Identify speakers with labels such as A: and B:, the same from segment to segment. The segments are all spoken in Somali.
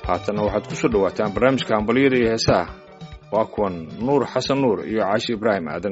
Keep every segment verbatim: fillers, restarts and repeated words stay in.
A: haatana waxaad ku soo dhawaataan barnaamijka hambalyada iyo heesaha waa kuwan nuur xasan nuur iyo caashi ibraahim aadan.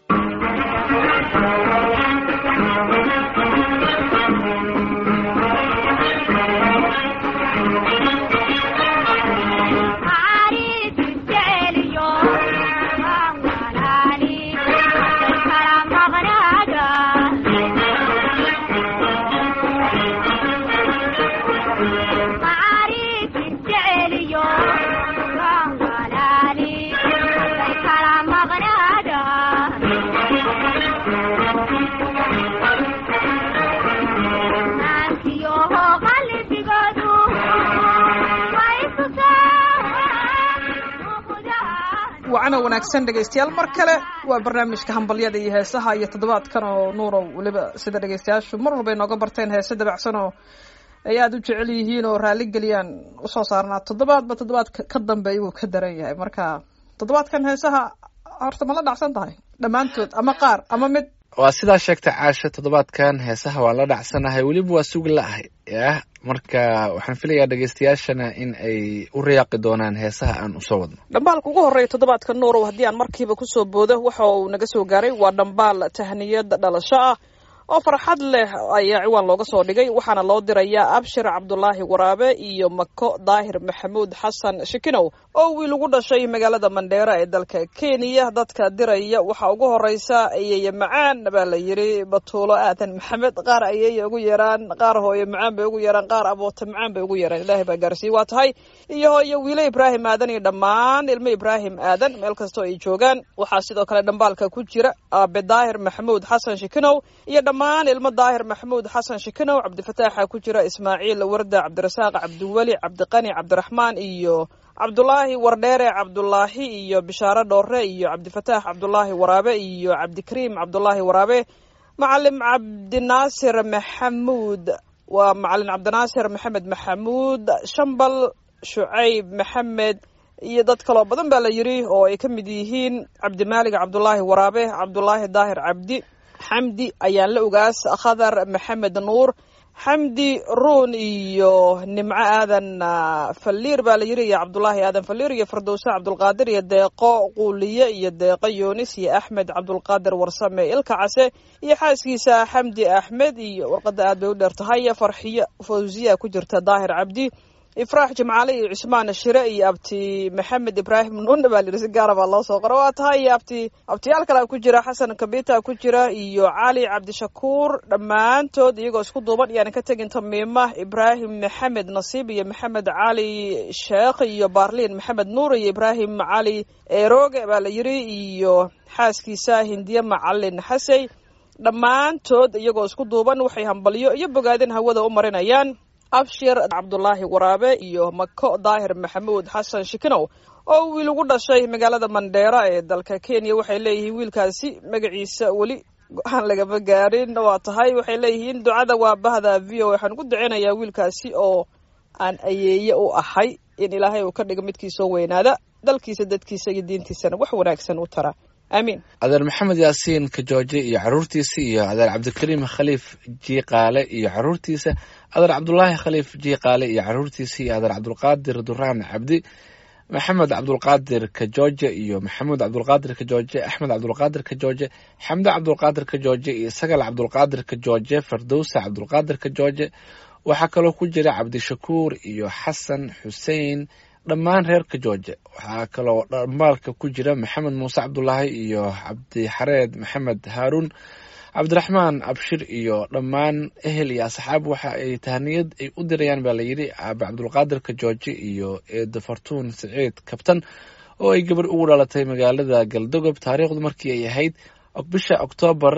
B: wacana wanaagsan dhegaystayaal mar kale waa barnaamijka hambalyada iyo heesaha iyo toddobaadkan oo nuurow weliba sida dhegaystayaashu mar walba inooga barteen heese dabacsan oo ay aada u jecel yihiin oo raalli geliyaan usoo saarnaa toddobaadba toddobaadka ka dambeeya wuu ka daran yahay. marka toddobaadkan heesaha horta ma la dhacsan tahay dhammaantood ama qaar ama mid?
C: waa sidaa sheegtay caasha, toddobaadkan heesaha waan la dhacsanahay, weliba waa sugi la-ahay yah marka waxaan filayaa dhegaystayaashana in ay u riyaaqi doonaan heesaha aan usoo wadno.
B: dhambaalka ugu horreeya toddobaadka nuurow haddii aan markiiba kusoo boodo waxa uu naga soo gaaray waa dhambaal tahniyad dhalasho ah oo farxad leh ayaa ciwaan looga soo dhigay, waxaana loo dirayaa abshir cabdulaahi waraabe iyo mako daahir maxamuud xasan shikinow oo wiil ugu dhashay magaalada mandheera ee dalka kenya. dadka diraya waxaa ugu horeysa ayeye macaan baa la yiri batuulo aadan maxamed, qaar ayeye ugu yeeraan, qaar hooyo macaan bay ugu yeeraan, qaar abooto macaan bay ugu yeeraan, ilaahay baa gaarsiiye waa tahay, iyo hooyo wiile ibraahim aadan iyo dhammaan ilmo ibraahim aadan meel kastoo ay joogaan. waxaa sidoo kale dhambaalka ku jira aabe daahir maxamuud xasan shikinow iyo dhammaan ilmo daahir maxamuud xasan shikinow, cabdifataaxa ku jira, ismaaciil warda, cabdirasaaq, cabdiweli, cabdiqani, cabdiraxmaan iyo cabdulaahi wardheere cabdulaahi iyo bishaare dhoore iyo cabdifataax cabdulaahi waraabe iyo cabdikariim cabdulaahi waraabe, macalin cabdinaasir maxamuud waa macalin cabdinaasir maxamed maxamuud shambal, shucayb maxamed iyo dad kaloo badan baa la yiri oo ay ka mid yihiin cabdimaalig cabdulaahi waraabe, cabdulaahi daahir cabdi, xamdi ayaan la ogaas, khadar maxamed nuur, xamdi ruun iyo nimco aadan faliir baa la yiri iyo cabdulaahi aadan faliir iyo fardowse cabdulqaadir iyo deeqo quuliye iyo deeqo yoonis iyo axmed cabdulqaadir warsame ilka case iyo xaaskiisa xamdi axmed, iyo warqada aad bay u dheer tahay farxiyo fawziya ku jirta, daahir cabdi, ifraax jimcaale iyo cismaan shire iyo abti maxamed ibraahim nuunna baa layidhi si gaara baa loo soo qora waa tahay, iyo abti abtiyaal kale ku jira, xasan kabita ku jira iyo cali cabdishakuur, dhammaantood iyagoo isku duuban iyaana ka tegin tamiima ibraahim maxamed nasiib iyo maxamed cali sheekh iyo baarliin maxamed nuur iyo ibraahim cali eerooge baa la yidhi iyo xaaskiisa hindiye macalin xasey. dhammaantood iyagoo isku duuban waxay hambalyo iyo bogaadin hawada u marinayaan abshir cabdulaahi waraabe iyo mako daahir maxamuud xasan shikinow oo wiil ugu dhashay magaalada mandheera ee dalka kenya. waxay leeyihiin wiilkaasi magaciisa weli go-aan lagama gaarin, waa tahay waxay leeyihiin ducada waa bahda v o. waxaan ku duceynayaa wiilkaasi oo aan ayeeye u ahay in ilaahay uu ka dhigo midkii soo weynaada, dalkiisa dadkiisa iyo diintiisana wax wanaagsan u tara, aamiin.
C: adeer maxamed yaasiin kajooje iyo caruurtiisa iyo adeer cabdikariim khaliif jiiqaale iyo caruurtiisa, adeer cabdulaahi khaliif jiiqaale iyo caruurtiisa iyo adeer cabdulqaadir duraan cabdi, maxamed cabdulqaadir kajooje iyo maxamuud cabdulqaadir kajooje, axmed cabdulqaadir kajooje, xamdo cabdulqaadir kajooje iyo sagal cabdulqaadir kajooje, fardowsa cabdulqaadir kajooje. waxaa kaloo ku jira cabdishakuur iyo xasan xuseen, dhammaan reer kajooje. waxaa kaloo dhambaalka ku jira maxamed muuse cabdulaahi iyo cabdixareed maxamed haaruun, cabdiraxmaan abshir iyo dhammaan ehel iyo asxaab. waxa ay tahniyad ay u dirayaan baa la yidhi aabe cabdulqaadir kajooje iyo eedo fartuun saciid kabtan oo ay gabar ugu dhalatay magaalada galdogob, taariikhdu markii ay ahayd bisha oktoobar.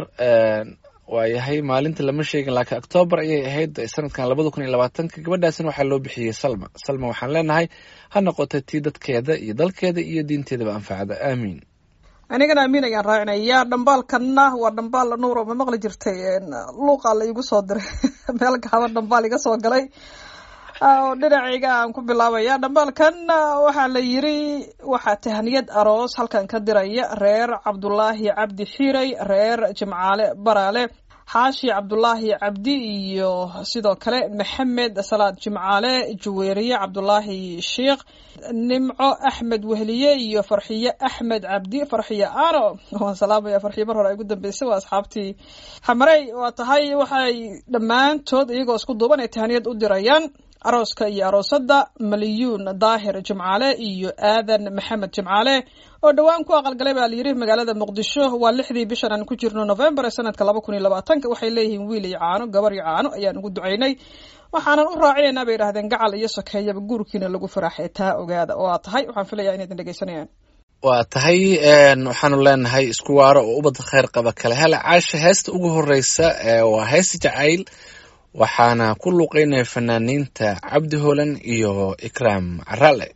C: waayahay maalinta lama sheegin laakiin oktoobar ayay ahayd sanadkan labada kun iyo labaatanka. gabadhaasina waxaa loo bixiyey salma. salma waxaan leenahay ha noqota tii dadkeeda iyo dalkeeda iyo diinteedaba anfacda, aamiin.
B: anigana amiin ayaan raacinaya. dhambaalkanna waa dhambaal nuuro ma maqli jirtay, luuqa la igu soo diray meel gaaban dhambaal iga soo galay oo dhinacayga aan ku bilaabaya. dhambaalkan waxaa la yiri waxaa tahniyad aroos halkan ka diraya reer cabdulaahi cabdi xiiray, reer jimcaale baraale, xaashi cabdulaahi cabdi iyo sidoo kale maxamed salaad jimcaale jaweeriye cabdulaahi sheekh nimco axmed wehliye iyo farxiye axmed cabdi farxiye ano waan salaamaya farxiye mar hore ay ugu dambeysay waa asxaabtii xamarey waa tahay waxay dhammaantood iyagoo isku duuban ay tahaniyad u dirayaan arooska iyo aroosada maliyuun daahir jimcaale iyo aadan maxamed jimcaale oo dhowaan ku aqalgalay baa layidhi magaalada muqdisho waa lixdii bishan aan ku jirno november ee sanadka laba kun iyo labaatanka waxay leeyihiin wiil iyo caano gabar iyo caano ayaan ugu ducaynay waxaanan u raacinaynaa bay yidhahdeen gacal iyo sokeeyaba guurkiina lagu faraaxay taa ogaada oo aad tahay waxaan filayaa inaydin dhegeysanayaan
C: waa tahay waxaanu leenahay isku waaro oo ubad khayr qaba kale hela caasha heesta ugu horeysa waa heesta jacayl waxaana ku luuqeynaya fanaaniinta cabdi hoolan iyo ikraam caraale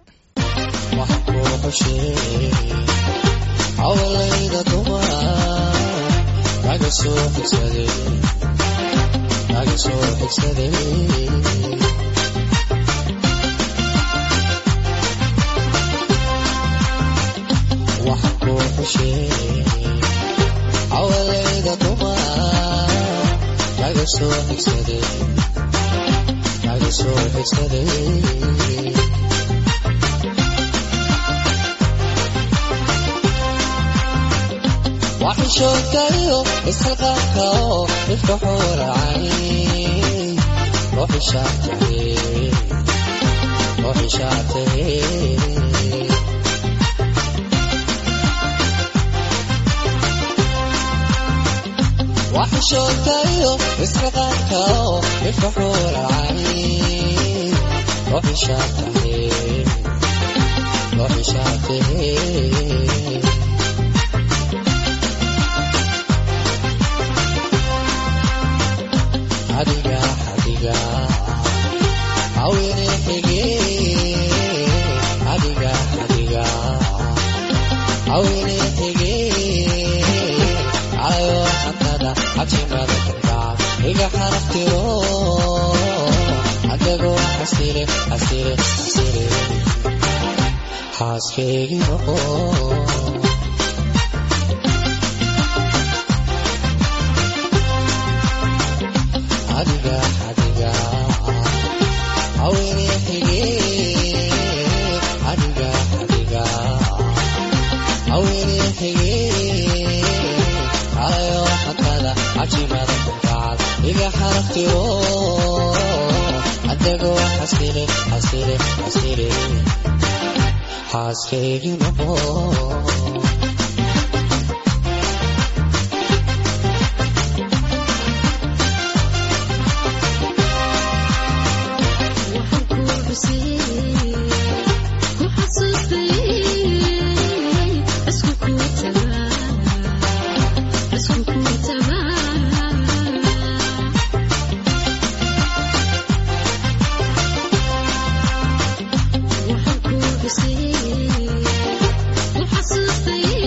D: awlayda dumar naga soo xigsaday naga soo xigsaday waxa ku xushay awlayda dumar naga soo xigsaday naga soo xigsaday وحشوكايو اسقاكاو افتحوا العين روحي شاطري روحي شاطري وحشوكايو اسقاكاو افتحوا العين روحي شاطري روحي شاطري حديقة حديقة عويني حقي حديقة حديقة عويني حقي عايو حتى دا حتى ما ذكرتها إيقا حرفتي رو عدقو حسيري حسيري حسيري حاسكي رو حديقة حديقة عويني حقي حديقة حديقة عويني حقي عايو حتى لا عجي ما ذكرتها إيقا حرفتي رو عدقو حسيري حسيري حسيري حاسكي رو
E: وحصل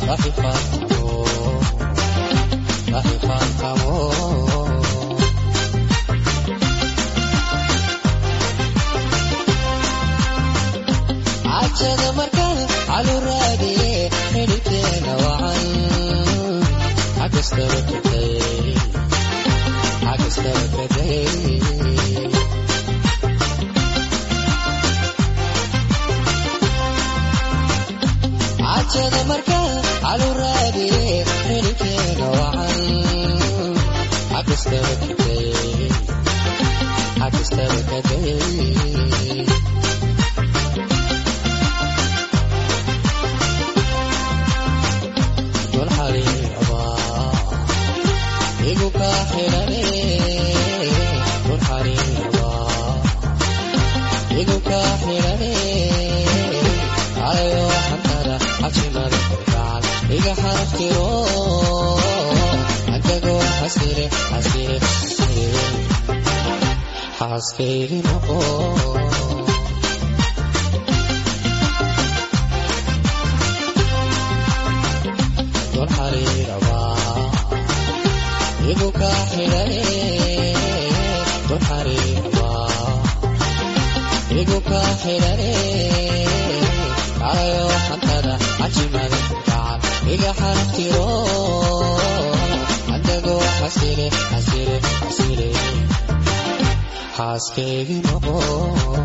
D: عجل مركان على الرادي حلتنا وعن عكس تركتي عكس تركتي عجل مركان على الرادي حلتنا وعن عكس تركتي عكس تركتي حاسكي نقول دون حرير أبا يبقى حلالي دون حرير أبا يبقى حلالي على حنتنا عجمة تعال إذا حرفتي روح عندك حسيري حسيري حسيري حاسكي نقول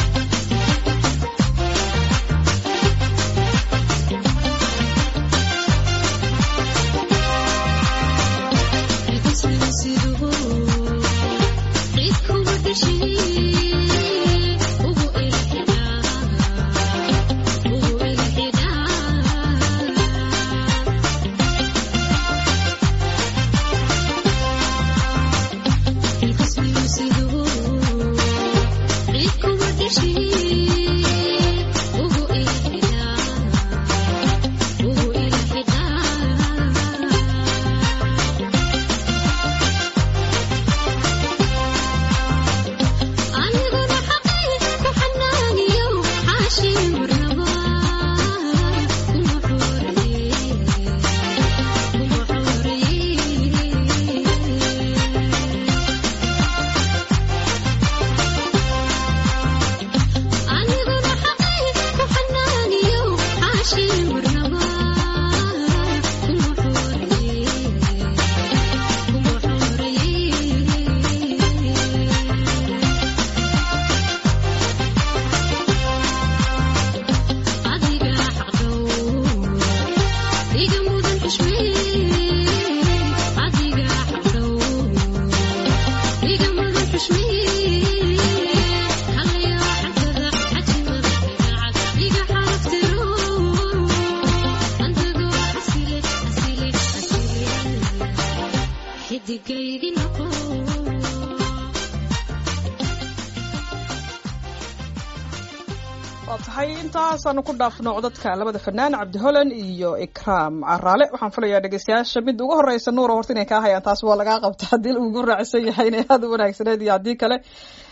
B: intaasaan ku dhaafno codadka labada fanaan Cabdi Holan iyo Ikraam Caraale waxaan filayaa dhageystayaasha mid ugu horeysa nuur horta inay ka hayaan taas waa laga qabtaa hadii ugu raacsan yahay inay aad u wanaagsaneed iyo hadii kale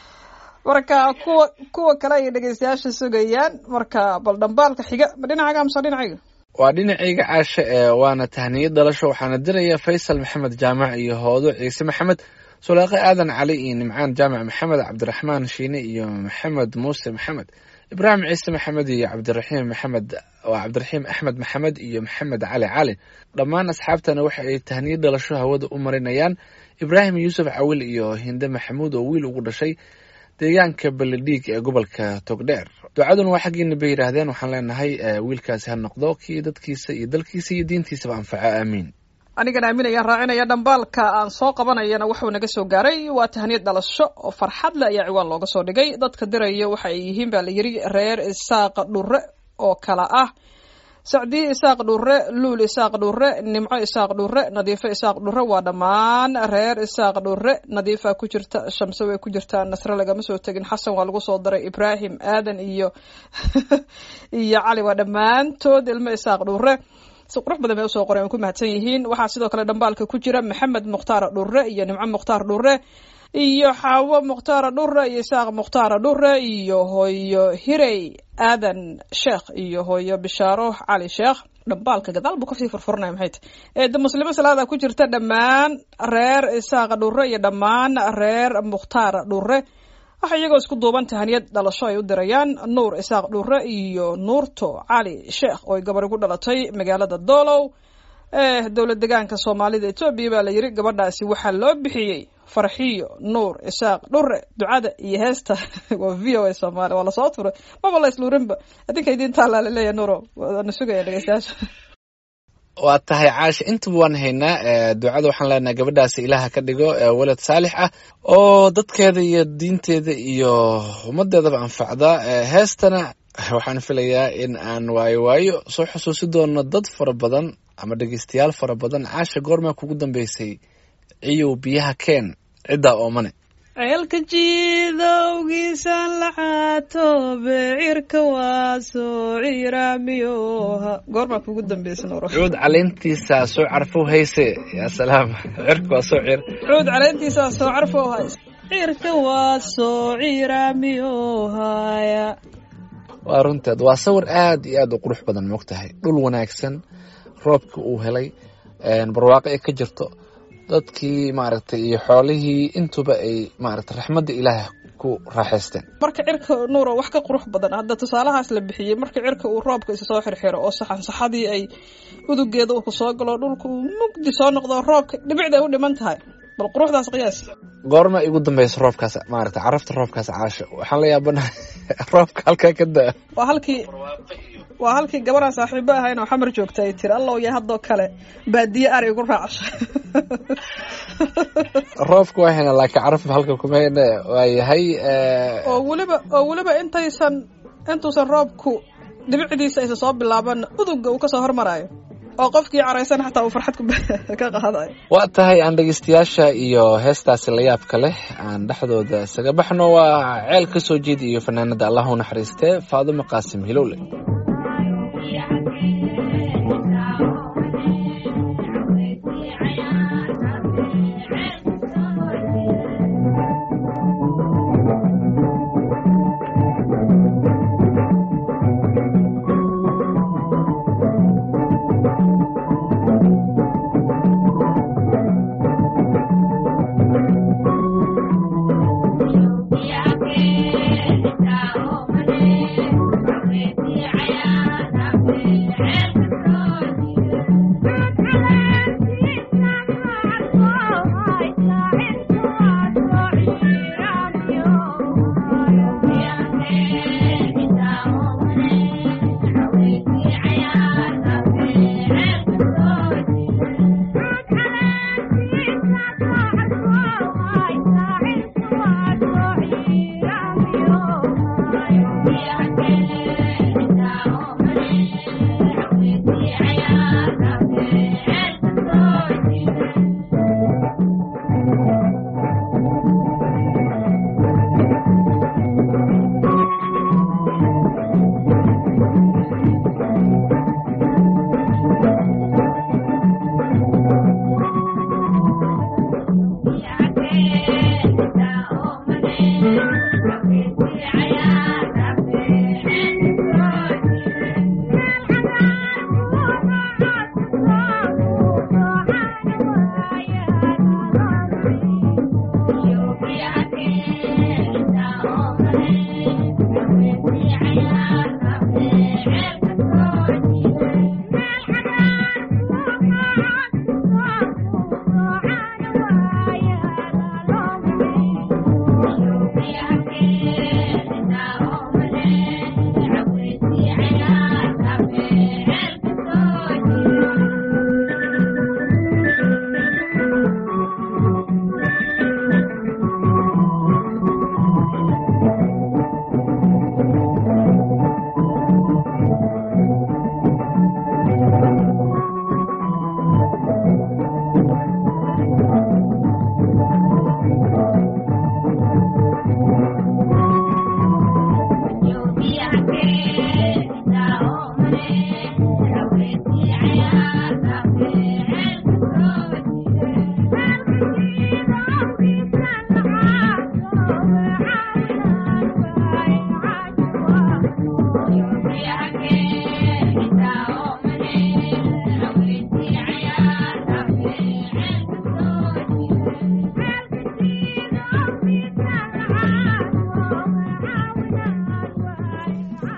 B: marka kuwa kuwa kale ay dhageystayaasha sugayaan marka bal dambaalka xiga ma dhinacaaga amsa dhinacayga
C: waa dhinacayga caasha ee waana tahniyad dhalasho waxaana diraya Faysal Maxamed Jaamac iyo Hoodo Ciise Maxamed Sulaaqe Aadan Cali iyo Nimcaan Jaamac Maxamed Cabdiraxmaan Shiine iyo Maxamed Muuse Maxamed إبراهيم عيسى محمد يا عبد الرحيم محمد وعبد الرحيم أحمد محمد يا محمد علي علي ضمان أصحابتنا وحي تهنيد لشو هود أمرينيان إبراهيم يوسف عويل يا هند محمود وويل وقول شيء ديان كبل ديك قبل كتقدير دعادن واحدين بير هذين وحنا هاي ويل كاس هالنقضة كي دت كي سيد كي سيدين تسبع فع آمين
B: anigana aaminaya raacinaya dambaalka aan soo qabanayana wuxuu naga soo gaaray waa tahniyad dhalasho oo farxad leh ayaa ciwaan looga soo dhigay dadka diraya waxa ay yihiin baa la yiri reer Isaaq Dhurre oo kala ah Sacdi Isaaq Dhurre Luul Isaaq Dhurre Nimco Isaaq Dhurre Nadiifa Isaaq Dhurre waa dhamaan reer Isaaq Dhurre Nadiifa ku jirta Shamso way ku jirtaa Nasra laga ma soo tagin Xasan waa lagu soo daray Ibrahim Aadan iyo iyo Cali waa dhamaantood ilmo Isaaq Dhurre si qurux badan ay soo qoreen ku mahadsan yihiin waxa sidoo kale dambaalka ku jira Maxamed Mukhtaar Dhurre iyo Nimco Mukhtaar Dhurre iyo Xaawo Mukhtaar Dhurre iyo Isaaq Mukhtaar Dhurre iyo hooyo Hirey Aadan Sheekh iyo hooyo Bishaaro Cali Sheekh dhambaalka gadaal buu kasii furfuranaya maxay tahay eedda muslimo salaada ku jirta dhammaan reer isaaqa dhurre iyo dhammaan reer mukhtaar dhurre waxa iyagoo isku duuban tahaniyad dhalasho ay u dirayaan nuur isaaq dhurre iyo nuurto cali sheekh oo ay gabadhi ku dhalatay magaalada doolow ee dowlad deegaanka soomaalida etoobiya baa la yiri gabadhaasi waxaa loo bixiyey farxiyo nuur isaaq dhurre ducada iyo heesta waa v o a soomaali waa lasoo turay maba la isluurinba adinka idintaa laa laleeyahay nuuro waana sugaya dhegeystayaasha
C: waa tahay caasha intaba waan haynaa ducada waxaan leenahay gabadhaasi ilaaha ka dhigo walad saalix ah oo dadkeeda iyo diinteeda iyo ummadeedaba anfacda heestana waxaan filayaa in aan waayo waayo soo xusuusi doono dad fara badan ama dhegeystayaal fara badan. caasha goormaa kugu dambeysay ciyow biyaha keen ciddaa oomane
B: ceelka jiidowgiisan la xaato beecirka waa soo ciiraamiyoha goormaa kugu dambaysan oro
C: cuud caleentiisa soo carfow hayse yaa salaam cirka waa soo ciir
B: cuud caleentiisa soo carfow hayse cirka waa soo ciiraamiyohaya
C: waa runteed waa sawir aad iyo aad u qurux badan moogtahay dhul wanaagsan roobka uu helay barwaaqo ay ka jirto dadkii maaragtay iyo xoolihii intuba ay maaragtay raxmadda ilaah ku raaxaysteen
B: marka cirka nuuro wax ka qurux badan hadda tusaalahaas la bixiyey marka cirka uu roobka isa soo xirxiro oo saxan saxadii ay udugeeda uu ku soo galo dhulka uu mugdi soo noqdo roobka dhibicda u dhiman tahay bal quruxdaas qiyaas
C: goorma igu dambaysa roobkaas maaragtay carafta roobkaas caasha waxaan la yaabanahay roobka halkaa ka daa
B: waa halkii waa halkii gabaraan saaxiibo ahayn oo xamar joogta ay tiri allow ya haddoo kale baadiye ari igu raacasha
C: roobka waa hayna laakiin carafta halka kuma hayna waa yahay
B: oo weliba oo weliba intaysan intuusan roobku dhibicdiisa aysan soo bilaaban uduga uu kasoo hormaraayo oo qofkii caraysan xataa uu farxad ka qaadayo
C: waa tahay aan dhegeystayaasha iyo heestaasi la yaabka leh aan dhexdooda isaga baxno waa ceel ka soo jeedi iyo fanaanada allah u naxariistee Faadumo Qaasim Hilowle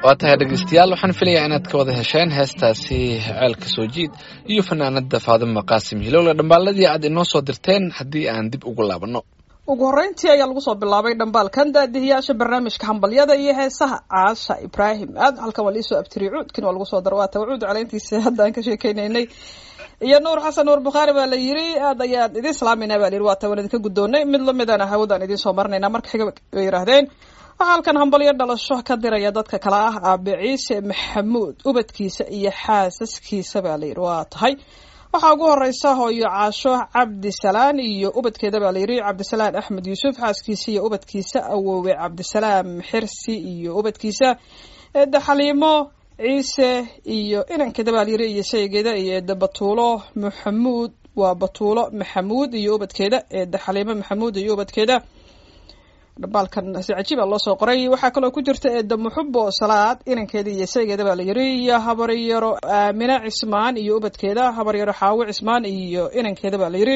C: waa tahay dhegeystayaal, waxaan filayaa inaad ka wada hesheen heestaasi ceelka soo jiid iyo fanaanada faadimo qaasim hilowle. dhambaaladii aad inoo soo dirteen haddii aan dib ugu laabanno,
B: ugu horreyntii ayaa lagu soo bilaabay dhambaalkan daadihiyaasha barnaamijka hambalyada iyo heesaha caasha ibraahim aad halkan waa liisoo abtiri cuudkin waa lagu soo daro waa tawacuud caleyntiisa haddaan ka sheekeynaynay iyo nuur xasan nuur bukhaari baa la yiri aad ayaan idin salaamayna baa la yiri waa tawan idinka guddoonnay mid lamidana hawadaan idin soo marnaynaa marka xiga bay yidhaahdeen. waxaa halkan hambalyo dhalasho ka diraya dadka kale ah aabe ciise maxamuud ubadkiisa iyo xaasaskiisa baa la yiri waa tahay. waxaa ugu horeysa hooyo caasho cabdisalaan iyo ubadkeeda baa la yiri cabdisalaan axmed yuusuf xaaskiisa iyo ubadkiisa awoowe cabdisalaam xirsi iyo ubadkiisa eedda xaliimo ciise iyo inankeeda baa la yiri iyo shaygeeda iyo eedda batuulo maxamuud waa batuulo maxamuud iyo ubadkeeda eedda xaliimo maxamuud iyo ubadkeeda. dhambaalkan si cajiiba loo soo qoray. waxaa kaloo ku jirta eedda muxubo salaad inankeeda iyo shaygeeda baa la yiri iyo habaryaro aamina cismaan iyo ubadkeeda habaryaro xaawo cismaan iyo inankeeda baa la yiri.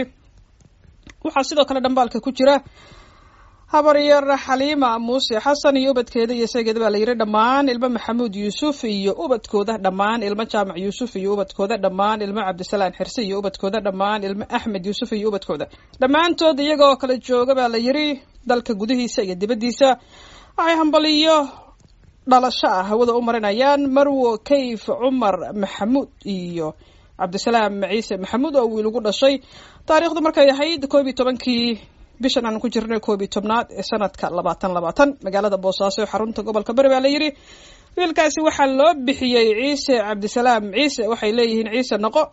B: waxaa sidoo kale dhambaalka ku jira habaryaro xaliima muuse xasan iyo ubadkeeda iyo shaygeeda baa la yiri dhammaan ilmo maxamuud yuusuf iyo ubadkooda dhammaan ilmo jaamac yuusuf iyo ubadkooda dhammaan ilmo cabdisalaan xirse iyo ubadkooda dhammaan ilmo axmed yuusuf iyo ubadkooda dhammaantood iyagoo kala jooga baa la yiri dalka gudihiisa iyo dibaddiisa. waxay hambaliyo dhalasho ah hawada u marinayaan marwo kayf cumar maxamuud iyo cabdisalaam ciise maxamuud oo wiil ugu dhashay taariikhdu markay ahayd koob iyo tobankii bishan aan ku jirnay koob iyo tobnaad ee sanadka labaatan labaatan magaalada boosaaso ee xarunta gobolka bari baa la yiri. wiilkaasi waxaa loo bixiyey ciise cabdisalaam ciise waxay leeyihiin ciise noqo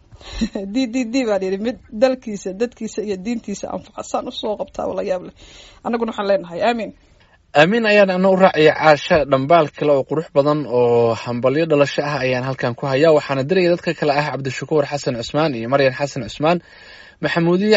B: d d d baa yidhi mid dalkiisa dadkiisa iyo diintiisa anfacasaan usoo qabtaa wala yaab leh annaguna waxaan leenahay aamiin
C: aamin ayaan ana u raacaya caasha. dhambaal kale oo qurux badan oo hambalyo dhalasho ah ayaan halkan ku hayaa. waxaana diraya dadka kale ah cabdishakuur xasan cusmaan iyo maryan xasan cusmaan, maxamuudiye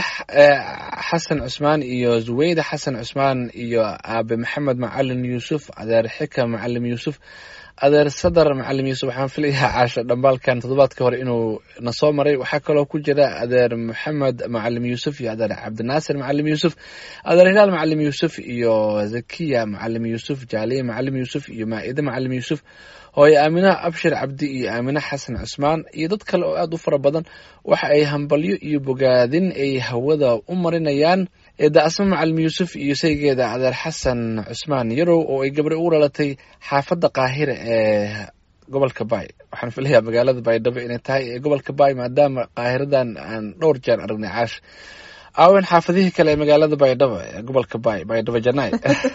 C: xasan cusmaan iyo zuweyda xasan cusmaan iyo aabe maxamed macalin yuusuf, adeer xika macalim yuusuf, adeer sadar macalim yuusuf. waxaan filayaa caasha dhambaalkan toddobaadka hore inuu na soo maray. waxaa kaloo ku jira adeer maxamed macalim yuusuf iyo adeer cabdinaasir macalim yuusuf, adeer hilaal macalim yuusuf iyo zakiya macalim yuusuf, jaaliye macalim yuusuf iyo maa-ide macalim yuusuf, hooye aamina abshir cabdi iyo aamina xasan cusmaan iyo dad kale oo aada u fara badan. waxa ay hambalyo iyo bogaadin ay hawada u marinayaan eedda asma macalim yuusuf iyo saygeeda adeer xasan cusmaan yarow oo ay gabri ugu dhalatay xaafadda qaahira ee gobolka baay. waxaan filayaa magaalada baydhabo inay tahay ee gobolka baay maadaama qaahiradan aan dhowr jeer aragnay caash. aawen xaafadihii kale ee magaalada baydhabo ee gobolka baay baydhabo janaay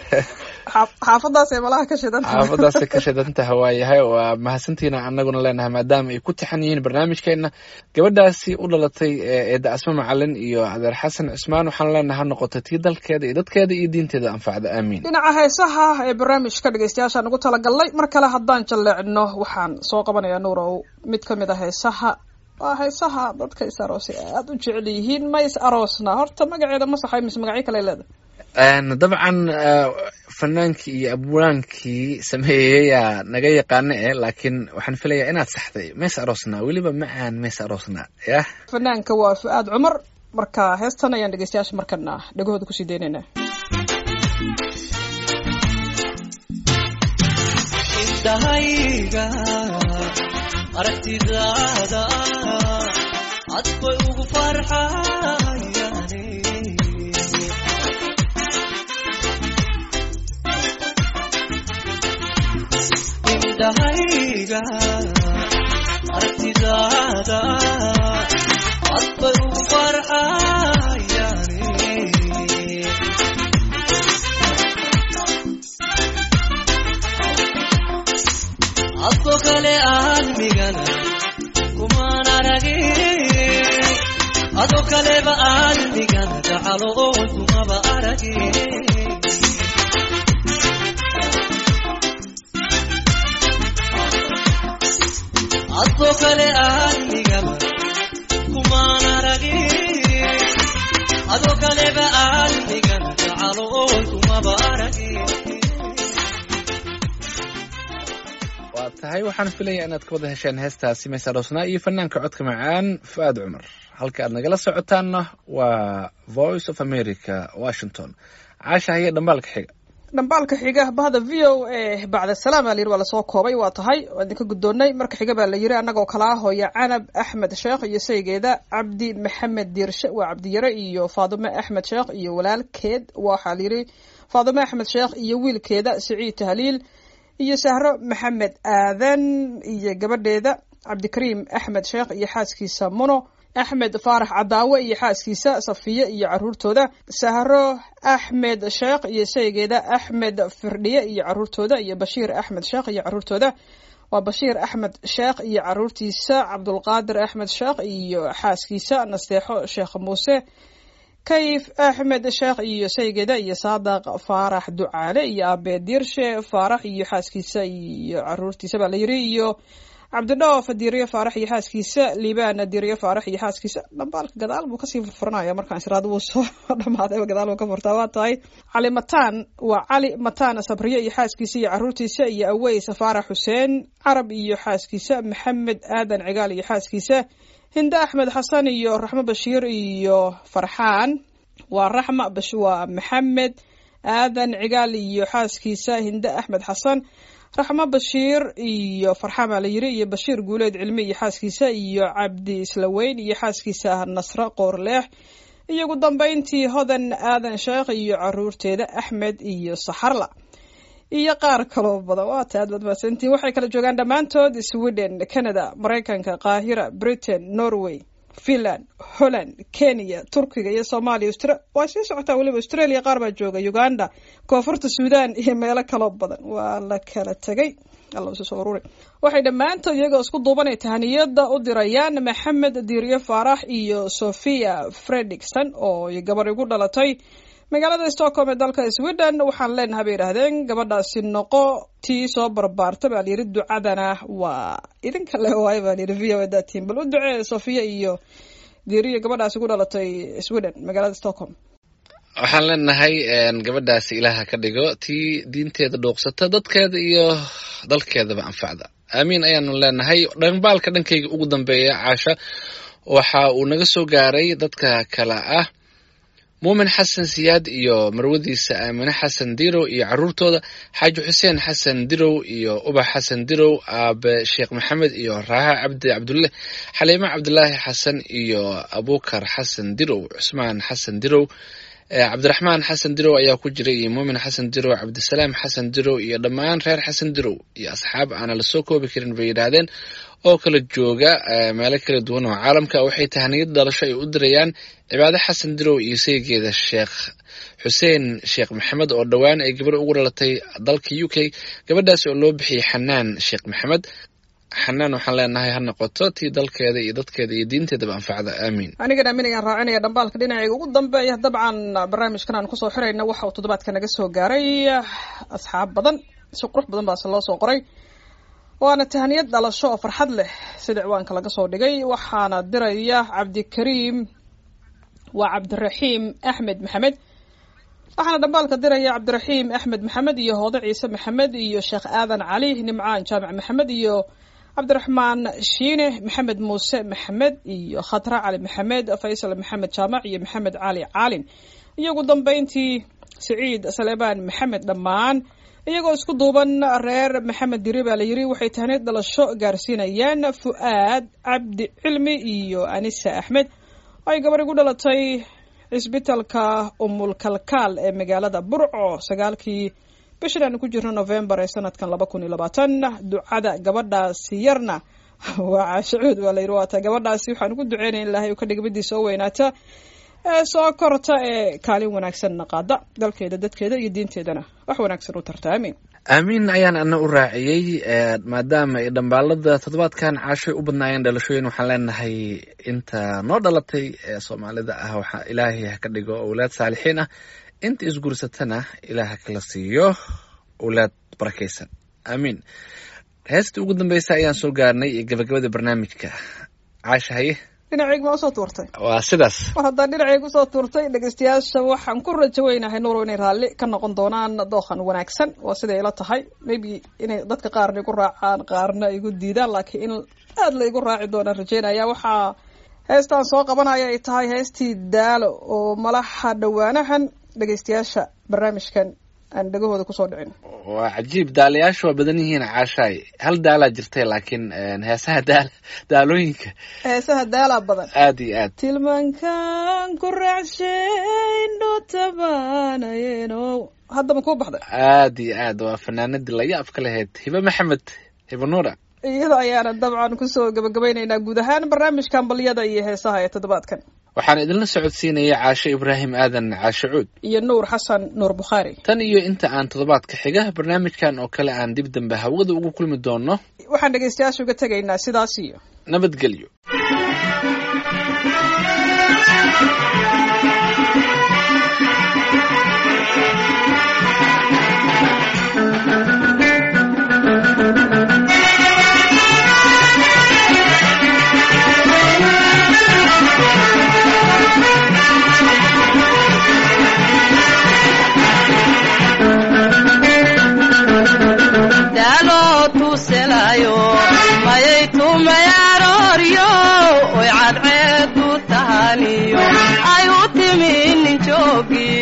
B: xaafadaas ee malaha ka shidan
C: xaafadaasay ka shidantaha waayahay. waa mahadsantiina anaguna leenahay maadaama ay ku taxan yihiin barnaamijkeena. gabadhaasi u dhalatay eedda asma macalin iyo adeer xasan cusmaan waxaan leenahay ha noqoto tii dalkeeda iyo dadkeeda iyo diinteeda anfacda aamiin.
B: dhinaca heesaha ee barnaamijka dhegeystayaashaan ugu talagalnay mar kale haddaan jalleecno waxaan soo qabanayaa nuurow mid ka mid a heesaha waa heesaha dadka is aroosay aada u jecel yihiin. ma is aroosna horta magaceeda ma saxay mise magacyo kale leedahay?
C: dabcan fanaankii iyo abwaankii sameeyeyaa naga yaqaana eh laakiin waxaan filayaa inaad saxday mees aroosnaa weliba macaan mees aroosnaa yah.
B: fanaanka waa Fuaad Cumar. marka heestan ayaan dhegeystayaasha markana dhagahooda kusii deynaynaa.
D: indhahayga aragtidaada cad bay ugu farxayaane indhahayga aragtidaada cad bay ugu farxayaane adko kale aalmigana kumaan aragin adoo kaleba aalmigana gacaloon kumaba aragin adoo kale aalmigana kumaan aragin adoo kaleba aalmigana gacaloon kumaba aragin.
C: tahay waxaan filayaa inaad ka wada hesheen heestaasi mees aroosnaa iyo fanaanka codka macaan Fuaad Cumar. halka aad nagala socotaanna waa Voice of America Washington. caasha haya dhambaalka xiga.
B: dhambaalka xiga bahda v o a bacda salaam baa layidhi waa lasoo koobay waa tahay waa idinka guddoonnay marka xiga baa la yidhi annagoo kala ah hooya canab axmed sheekh iyo saygeeda cabdi maxamed diirshe waa cabdiyare iyo faadume axmed sheekh iyo walaalkeed waxaa layidhi faadume axmed sheekh iyo wiilkeeda siciid tahliil iyo sahro maxamed aadan iyo gabadheeda cabdikariim axmed sheekh iyo xaaskiisa muno axmed faarax cadaawe iyo xaaskiisa safiye iyo caruurtooda sahro axmed sheekh iyo saygeeda axmed firdhiye iyo caruurtooda iyo bashiir axmed sheekh iyo caruurtooda waa bashiir axmed sheekh iyo caruurtiisa cabdulqaadir axmed sheekh iyo xaaskiisa nasteexo sheekh muuse kayf axmed sheekh iyo saygeeda iyo saadaq faarax ducaale iyo abe diirshe faarax iyo xaaskiisa iyo caruurtiisa baa la yiri iyo cabdidhoof diiriye faarax iyo xaaskiisa liibaan diiriye faarax iyo xaaskiisa dhambaalka gadaal buu kasii furfuranaya markaan israad wuu soo dhamaaday gadaal buu ka furtaa waa tahay cali mataan waa cali mataan sabriye iyo xaaskiisa iyo caruurtiisa iyo aweys faarax xuseen carab iyo xaaskiisa maxamed aadan cigaal iyo xaaskiisa hinde axmed xasan iyo raxmo bashiir iyo farxaan waa raxma bash waa maxamed aadan cigaal iyo xaaskiisa hinde axmed xasan raxmo bashiir iyo farxaan baa la yiri iyo bashiir guuleed cilmi iyo xaaskiisa iyo cabdi islaweyn iyo xaaskiisa nasre qoorleex iyo ugu dambeyntii hodan aadan sheekh iyo caruurteeda axmed iyo saxarla iyo qaar kaloo badan waa ta aad badmaasantiin waxay kala joogaan dhammaantood sweden canada maraykanka qaahira britain norway finland holland kenya turkiga iyo soomaaliya ustra waa sii socotaa weliba australia qaar baa jooga uganda koonfurta suudan iyo meelo kaloo badan waa la kala tegay alla soo ururi waxay dhammaantood iyagoo isku duubanay tahaniyada u dirayaan maxamed diiriye faarax iyo sofia fredrickson oo gabar igu dhalatay magaalada stockholm ee dalka sweden waxaan leenahay bay yidhaahdeen gabadhaasi noqo tii soo barbaarta baa layidhi ducadana waa idinka le waayo baa layidhi v o datiin bal u ducee sofiya iyo diiriya gabadhaasi ku dhalatay sweden magaalada stockholm
C: waxaan leenahay gabadhaasi ilaaha ka dhigo tii diinteeda dhuuqsata dadkeeda iyo dalkeedaba anfacda aamiin ayaanu leenahay dhambaalka dhankayga ugu dambeeya caasha waxa uu naga soo gaaray dadka kale ah muumin xasan siyaad iyo marwadiisa aamine xasan dirow iyo caruurtooda xaaji xuseen xasan dirow iyo ubax xasan dirow aabe sheekh maxamed iyo raaha cabdi cabdulle xaliimo cabdulaahi xasan iyo abukar xasan dirow cusmaan xasan dirow cabdiraxmaan xasan dirow ayaa ku jiray iyo muumin xasan dirow cabdisalaam xasan dirow iyo dhammaan reer xasan dirow iyo asxaab aana lasoo koobi karin bay yidhaahdeen oo kala jooga meelo kala duwan oo caalamka waxay tahaniyad dhalasho ay u dirayaan cibaade xasan dirow iyo saygeeda sheekh xuseen sheekh maxamed oo dhowaan ay gabar ugu dhalatay dalka u k gabadhaas oo loo bixiyey xanaan sheekh maxamed xanaan waxaan leenahay ha noqoto tii dalkeeda iyo dadkeeda iyo diinteedaba anfacda aamiin
B: anigan aamin ayaan raacinaya dhambaalka dhinacayga ugu dambeeya dabcan barnaamijkan aan kusoo xirayna waxa uu toddobaadka naga soo gaaray asxaab badan si qurux badan baase loo soo qoray waana tahaniyad dhalasho oo farxad leh sida ciwaanka laga soo dhigay waxaana diraya cabdikariim waa cabdiraxiim axmed maxamed waxaana dhambaalka diraya cabdiraxiim axmed maxamed iyo hoode ciise maxamed iyo sheekh aadan cali nimcaan jaamac maxamed iyo cabdiraxmaan shiine maxamed muuse maxamed iyo khatra cali maxamed faysal maxamed jaamac iyo maxamed cali caalin iyo ugu dambeyntii siciid saleebaan maxamed dhammaan iyagoo isku duuban reer maxamed diri baa la yiri waxay tahniyad dhalasho gaarsiinayaan fu'aad cabdi cilmi iyo anisa axmed ay gabar igu dhalatay cisbitalka umulkalkaal ee magaalada burco sagaalkii bishan aan ku jirno november ee sanadkan laba kun iyo labaatan ducada gabadhaasi yarna waa caashacuud waa la yiri waata gabadhaasi waxaan ugu duceynaya in ilaahay uu ka dhigo midii soo weynaata ee soo korta ee kaalin wanaagsanna qaada dalkeeda dadkeeda iyo diinteedana wax wanaagsan u tarta aamiin
C: aamiin ayaan ana u raaciyey maadaama ay dhambaalada toddobaadkan caashoy u badnaayeen dhalashooyin waxaan leenahay inta noo dhalatay ee soomaalida ah waxaa ilaahay ha ka dhigo awlaad saalixiin ah inta isguursatana ilaah kala siiyo awlaad barakaysan aamiin heestii ugu dambeysa ayaan soo gaarnay gabagabada barnaamijka caasha haye
B: dhinacayga ma usoo tuurtay
C: waa sidaas
B: war haddaan dhinacayga usoo tuurtay dhegeystayaasha waxaan ku rajo weynahay nuuro inay raalli ka noqon doonaan dookhan wanaagsan waa siday ila tahay maybe inay dadka qaarna igu raacaan qaarna igu diidaan laakiin in aada la igu raaci doonaan rajeynaya waxaa heestaan soo qabanaya ay tahay heestii daalo oo malaxa dhowaanahan dhegeystayaasha barnaamijkan aan dhegahooda kusoo dhicin.
C: waa cajiib, daalayaashu waa badan yihiin caashaay. hal daalaa jirtay laakiin heesaha daal daalooyinka
B: heesaha daalaa badan
C: aad iyo aad.
B: tilmaankan ku raacshayn dhootabaanayeno haddaba kuu baxday.
C: aad iyo aad waa fanaanadii la yaabka lahayd hibe maxamed, hibe nuura.
B: iyada ayaana dabcan kusoo gabagabaynaynaa guud ahaan barnaamijka hambalyada iyo heesaha ee toddobaadkan.
C: waxaan idinla socodsiinaya caashe ibraahim aadan caashe cuud
B: iyo nuur xasan nuur bukhaari.
C: tan iyo inta aan toddobaadka xiga barnaamijkan oo kale aan dib dambe hawada ugu kulmi doono,
B: waxaan dhegaystayaasha uga tegaynaa sidaas iyo
C: nabadgelyo.
E: mayay tumayarooryo oy cadceedu tahaniyo ay u timi nin joogi